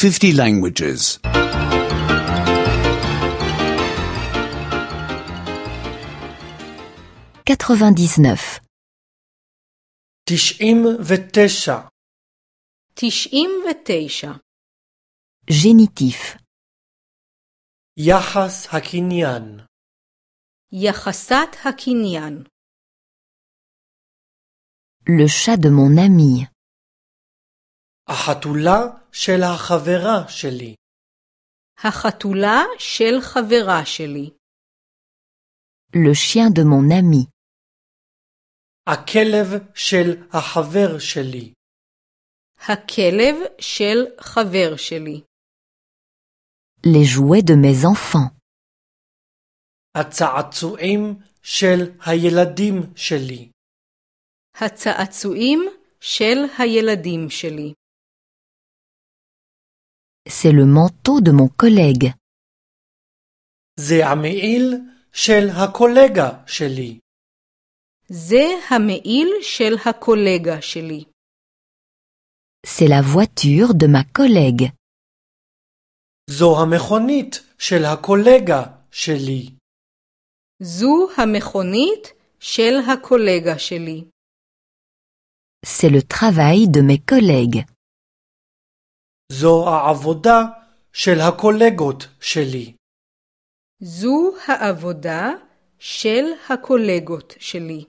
50 languages. 99. 99. 99. Génitif. יחס הקניין. יחסת הקניין. Le chat de mon ami. החתולה של החברה שלי. החתולה של חברה שלי. Le chien de mon ami. הכלב של החבר שלי. הכלב של חבר שלי. Les jouets de mes enfants. הצעצועים של הילדים שלי. הצעצועים של הילדים שלי. C'est le manteau de mon collègue. זה המעיל של הקולגה שלי. זה המעיל של הקולגה שלי. C'est la voiture de ma collègue. זו המכונית של הקולגה שלי. זו המכונית של הקולגה שלי. C'est le travail de mes collègues. זו העבודה של הקולגות שלי. זו העבודה של הקולגות שלי.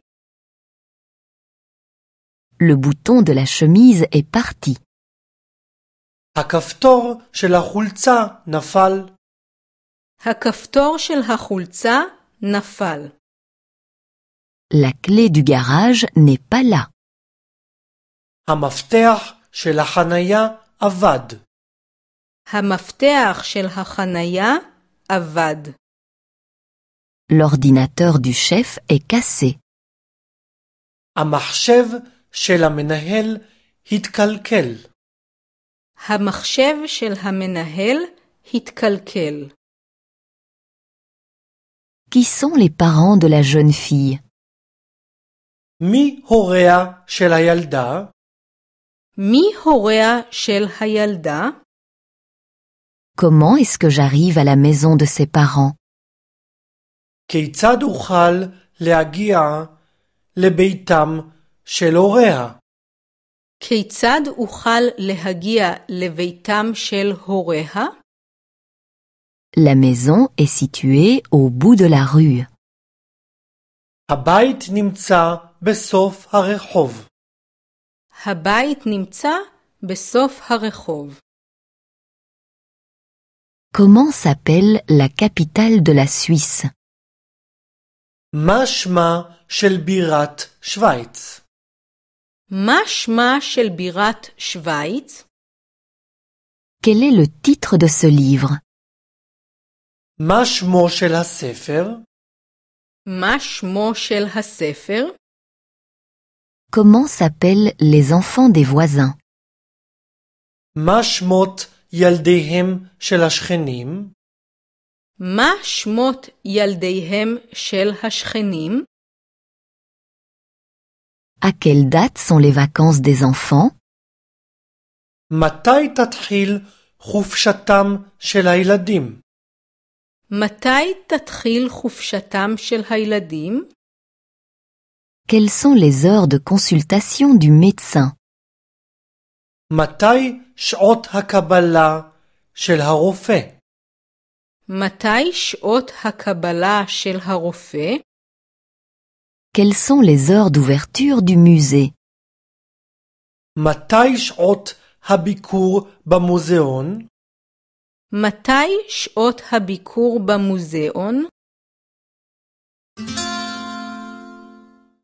Le bouton de la chemise est parti. הכפתור של החולצה נפל. הכפתור של החולצה נפל. La clé du garage n'est pas là. המפתח של החנייה עבד. המפתח של החנייה עבד. L'ordinateur du chef est cassé. המחשב של המנהל התקלקל. המחשב של המנהל התקלקל. Qui sont les parents de la jeune fille? מי הוריה של הילדה? מי הוריה של הילדה? Comment est-ce que j'arrive à la maison de ses parents? כיצד אוכל להגיע לביתם של הוריה? כיצד אוכל להגיע לביתם של הוריה? La maison est située au bout de la rue. הבית נמצא בסוף הרחוב. הבית נמצא בסוף הרחוב. Comment s'appelle la capitale de la Suisse? מה שמה של בירת שווייץ? מה שמה של בירת שווייץ? Quel est le titre de ce livre? מה שמו של הספר? מה שמו של הספר? Comment s'appellent les enfants des voisins? מה שמות ילדיהם של השכנים? מה שמות ילדיהם של השכנים? À quelle date sont les vacances des enfants? מתי תתחיל חופשתם של הילדים? מתי תתחיל חופשתם של הילדים? Quelles sont les heures de consultation du médecin? מתי שעות הקבלה של הרופא? מתי שעות הקבלה של הרופא? Quelles sont les heures d'ouverture du musée? מתי שעות הביקור במוזיאון? מתי שעות הביקור במוזיאון?